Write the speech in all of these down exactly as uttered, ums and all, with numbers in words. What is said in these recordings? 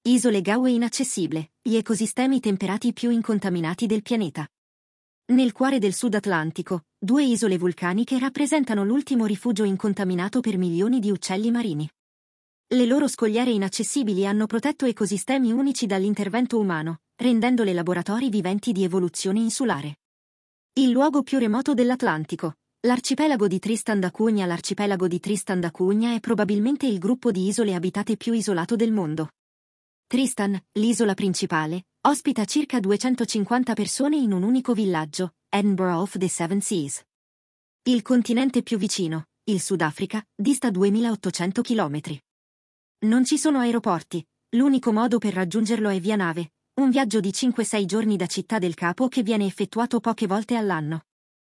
Isole Gaue inaccessibile, gli ecosistemi temperati più incontaminati del pianeta. Nel cuore del Sud Atlantico, due isole vulcaniche rappresentano l'ultimo rifugio incontaminato per milioni di uccelli marini. Le loro scogliere inaccessibili hanno protetto ecosistemi unici dall'intervento umano, rendendole laboratori viventi di evoluzione insulare. Il luogo più remoto dell'Atlantico, l'arcipelago di Tristan da Cunha. L'arcipelago di Tristan da Cunha è probabilmente il gruppo di isole abitate più isolato del mondo. Tristan, l'isola principale, ospita circa duecentocinquanta persone in un unico villaggio, Edinburgh of the Seven Seas. Il continente più vicino, il Sudafrica, dista duemilaottocento chilometri. Non ci sono aeroporti, l'unico modo per raggiungerlo è via nave, un viaggio di cinque sei giorni da Città del Capo che viene effettuato poche volte all'anno.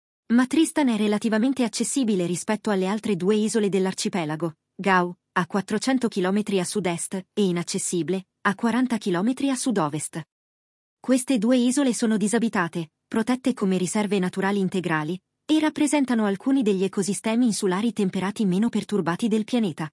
Ma Tristan è relativamente accessibile rispetto alle altre due isole dell'arcipelago, Gau, a quattrocento chilometri a sud-est, e inaccessibile, a quaranta chilometri a sud-ovest. Queste due isole sono disabitate, protette come riserve naturali integrali, e rappresentano alcuni degli ecosistemi insulari temperati meno perturbati del pianeta.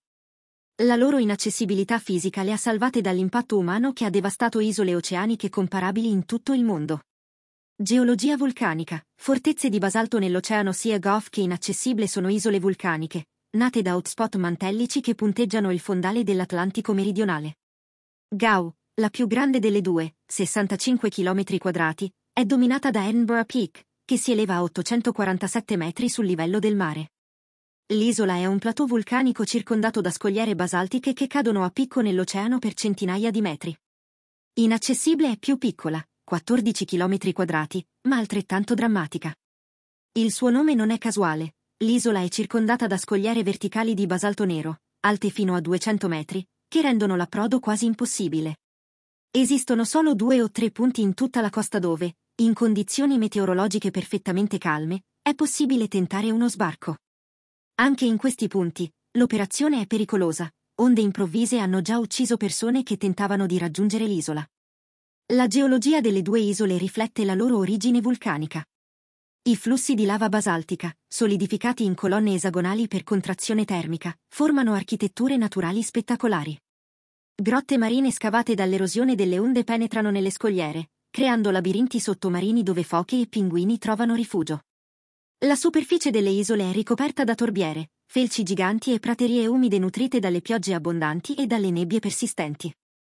La loro inaccessibilità fisica le ha salvate dall'impatto umano che ha devastato isole oceaniche comparabili in tutto il mondo. Geologia vulcanica, fortezze di basalto nell'oceano sia Gulf che inaccessibile sono isole vulcaniche, nate da hotspot mantellici che punteggiano il fondale dell'Atlantico meridionale. Gau, la più grande delle due, sessantacinque chilometri quadrati, è dominata da Edinburgh Peak, che si eleva a ottocentoquarantasette metri sul livello del mare. L'isola è un plateau vulcanico circondato da scogliere basaltiche che cadono a picco nell'oceano per centinaia di metri. Inaccessibile è più piccola, quattordici chilometri quadrati, ma altrettanto drammatica. Il suo nome non è casuale, l'isola è circondata da scogliere verticali di basalto nero, alte fino a duecento metri, che rendono l'approdo quasi impossibile. Esistono solo due o tre punti in tutta la costa dove, in condizioni meteorologiche perfettamente calme, è possibile tentare uno sbarco. Anche in questi punti, l'operazione è pericolosa, onde improvvise hanno già ucciso persone che tentavano di raggiungere l'isola. La geologia delle due isole riflette la loro origine vulcanica. I flussi di lava basaltica, solidificati in colonne esagonali per contrazione termica, formano architetture naturali spettacolari. Grotte marine scavate dall'erosione delle onde penetrano nelle scogliere, creando labirinti sottomarini dove foche e pinguini trovano rifugio. La superficie delle isole è ricoperta da torbiere, felci giganti e praterie umide nutrite dalle piogge abbondanti e dalle nebbie persistenti.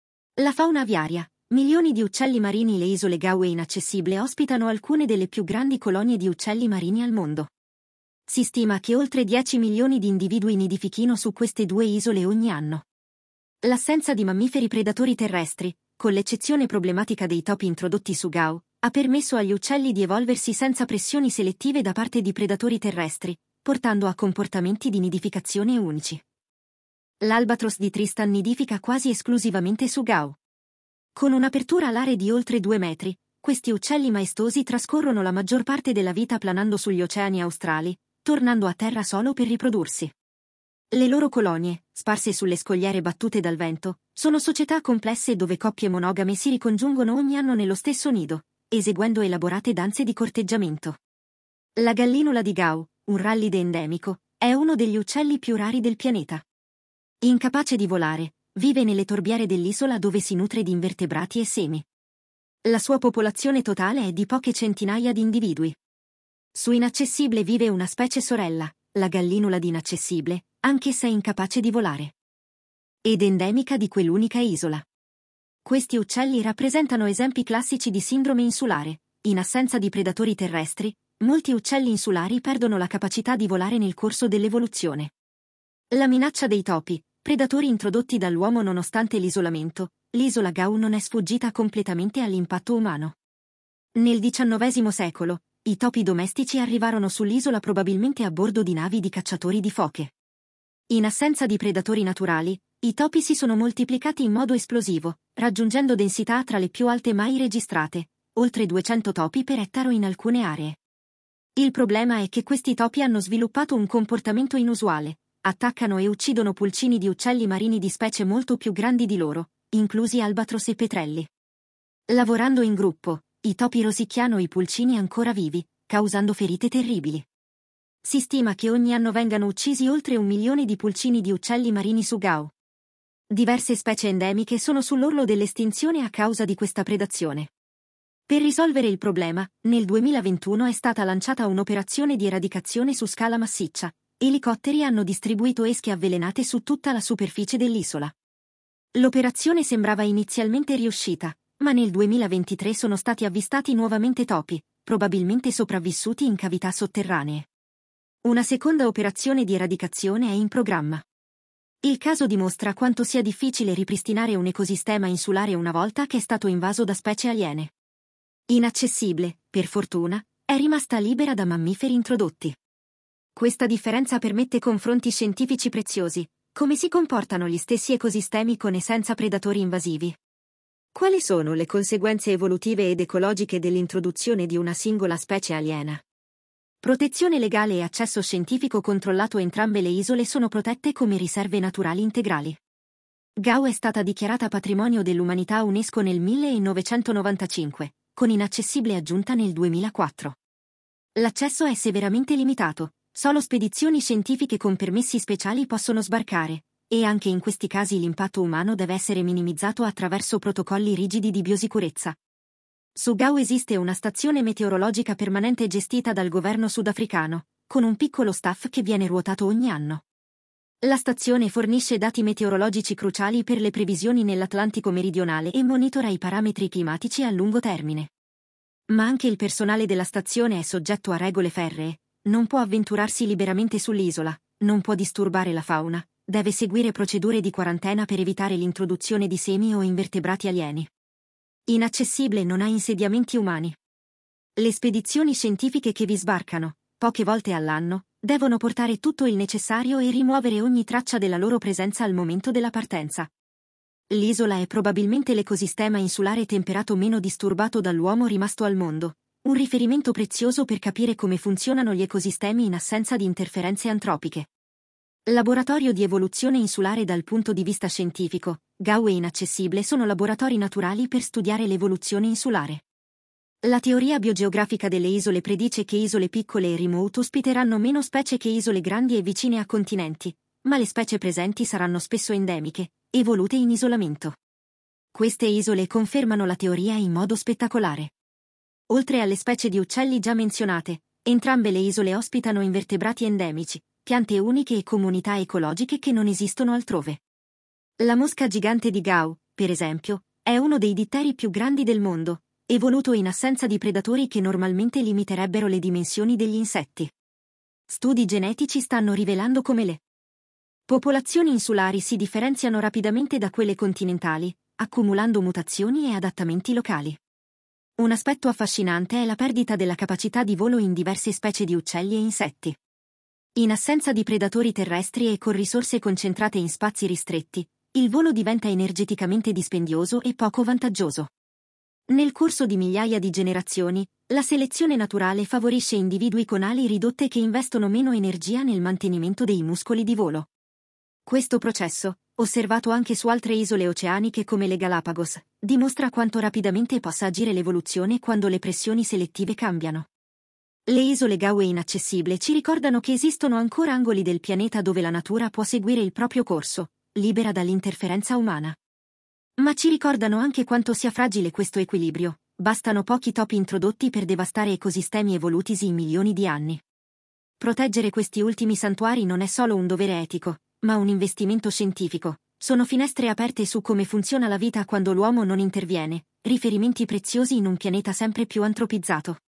La fauna aviaria, milioni di uccelli marini. Le isole Gaue inaccessibile ospitano alcune delle più grandi colonie di uccelli marini al mondo. Si stima che oltre dieci milioni di individui nidifichino su queste due isole ogni anno. L'assenza di mammiferi predatori terrestri, con l'eccezione problematica dei topi introdotti su Gau, ha permesso agli uccelli di evolversi senza pressioni selettive da parte di predatori terrestri, portando a comportamenti di nidificazione unici. L'albatros di Tristan nidifica quasi esclusivamente su Gau. Con un'apertura alare di oltre due metri, questi uccelli maestosi trascorrono la maggior parte della vita planando sugli oceani australi, tornando a terra solo per riprodursi. Le loro colonie, sparse sulle scogliere battute dal vento, sono società complesse dove coppie monogame si ricongiungono ogni anno nello stesso nido, eseguendo elaborate danze di corteggiamento. La gallinula di Gau, un rallide endemico, è uno degli uccelli più rari del pianeta. Incapace di volare, vive nelle torbiere dell'isola dove si nutre di invertebrati e semi. La sua popolazione totale è di poche centinaia di individui. Su Inaccessibile vive una specie sorella, la gallinula di Inaccessibile, anch'essa incapace di volare. Ed endemica di quell'unica isola. Questi uccelli rappresentano esempi classici di sindrome insulare. In assenza di predatori terrestri, molti uccelli insulari perdono la capacità di volare nel corso dell'evoluzione. La minaccia dei topi, predatori introdotti dall'uomo. Nonostante l'isolamento, l'isola Gau non è sfuggita completamente all'impatto umano. Nel diciannovesimo secolo, i topi domestici arrivarono sull'isola probabilmente a bordo di navi di cacciatori di foche. In assenza di predatori naturali, i topi si sono moltiplicati in modo esplosivo, raggiungendo densità tra le più alte mai registrate, oltre duecento topi per ettaro in alcune aree. Il problema è che questi topi hanno sviluppato un comportamento inusuale, attaccano e uccidono pulcini di uccelli marini di specie molto più grandi di loro, inclusi albatros e petrelli. Lavorando in gruppo, i topi rosicchiano i pulcini ancora vivi, causando ferite terribili. Si stima che ogni anno vengano uccisi oltre un milione di pulcini di uccelli marini su Gau. Diverse specie endemiche sono sull'orlo dell'estinzione a causa di questa predazione. Per risolvere il problema, nel duemilaventuno è stata lanciata un'operazione di eradicazione su scala massiccia. Elicotteri hanno distribuito esche avvelenate su tutta la superficie dell'isola. L'operazione sembrava inizialmente riuscita, ma nel duemilaventitré sono stati avvistati nuovamente topi, probabilmente sopravvissuti in cavità sotterranee. Una seconda operazione di eradicazione è in programma. Il caso dimostra quanto sia difficile ripristinare un ecosistema insulare una volta che è stato invaso da specie aliene. Inaccessibile, per fortuna, è rimasta libera da mammiferi introdotti. Questa differenza permette confronti scientifici preziosi. Come si comportano gli stessi ecosistemi con e senza predatori invasivi? Quali sono le conseguenze evolutive ed ecologiche dell'introduzione di una singola specie aliena? Protezione legale e accesso scientifico controllato. Entrambe le isole sono protette come riserve naturali integrali. Gao è stata dichiarata patrimonio dell'umanità UNESCO nel millenovecentonovantacinque, con inaccessibile aggiunta nel duemilaquattro. L'accesso è severamente limitato, solo spedizioni scientifiche con permessi speciali possono sbarcare, e anche in questi casi l'impatto umano deve essere minimizzato attraverso protocolli rigidi di biosicurezza. Su Gao esiste una stazione meteorologica permanente gestita dal governo sudafricano, con un piccolo staff che viene ruotato ogni anno. La stazione fornisce dati meteorologici cruciali per le previsioni nell'Atlantico meridionale e monitora i parametri climatici a lungo termine. Ma anche il personale della stazione è soggetto a regole ferree, non può avventurarsi liberamente sull'isola, non può disturbare la fauna, deve seguire procedure di quarantena per evitare l'introduzione di semi o invertebrati alieni. Inaccessibile, non ha insediamenti umani. Le spedizioni scientifiche che vi sbarcano, poche volte all'anno, devono portare tutto il necessario e rimuovere ogni traccia della loro presenza al momento della partenza. L'isola è probabilmente l'ecosistema insulare temperato meno disturbato dall'uomo rimasto al mondo, un riferimento prezioso per capire come funzionano gli ecosistemi in assenza di interferenze antropiche. Laboratorio di evoluzione insulare. Dal punto di vista scientifico, Gao e Inaccessibile sono laboratori naturali per studiare l'evoluzione insulare. La teoria biogeografica delle isole predice che isole piccole e remote ospiteranno meno specie che isole grandi e vicine a continenti, ma le specie presenti saranno spesso endemiche, evolute in isolamento. Queste isole confermano la teoria in modo spettacolare. Oltre alle specie di uccelli già menzionate, entrambe le isole ospitano invertebrati endemici, piante uniche e comunità ecologiche che non esistono altrove. La mosca gigante di Gao, per esempio, è uno dei ditteri più grandi del mondo, evoluto in assenza di predatori che normalmente limiterebbero le dimensioni degli insetti. Studi genetici stanno rivelando come le popolazioni insulari si differenziano rapidamente da quelle continentali, accumulando mutazioni e adattamenti locali. Un aspetto affascinante è la perdita della capacità di volo in diverse specie di uccelli e insetti. In assenza di predatori terrestri e con risorse concentrate in spazi ristretti, il volo diventa energeticamente dispendioso e poco vantaggioso. Nel corso di migliaia di generazioni, la selezione naturale favorisce individui con ali ridotte che investono meno energia nel mantenimento dei muscoli di volo. Questo processo, osservato anche su altre isole oceaniche come le Galapagos, dimostra quanto rapidamente possa agire l'evoluzione quando le pressioni selettive cambiano. Le isole Gao e Inaccessibile ci ricordano che esistono ancora angoli del pianeta dove la natura può seguire il proprio corso, libera dall'interferenza umana. Ma ci ricordano anche quanto sia fragile questo equilibrio, bastano pochi topi introdotti per devastare ecosistemi evolutisi in milioni di anni. Proteggere questi ultimi santuari non è solo un dovere etico, ma un investimento scientifico. Sono finestre aperte su come funziona la vita quando l'uomo non interviene, riferimenti preziosi in un pianeta sempre più antropizzato.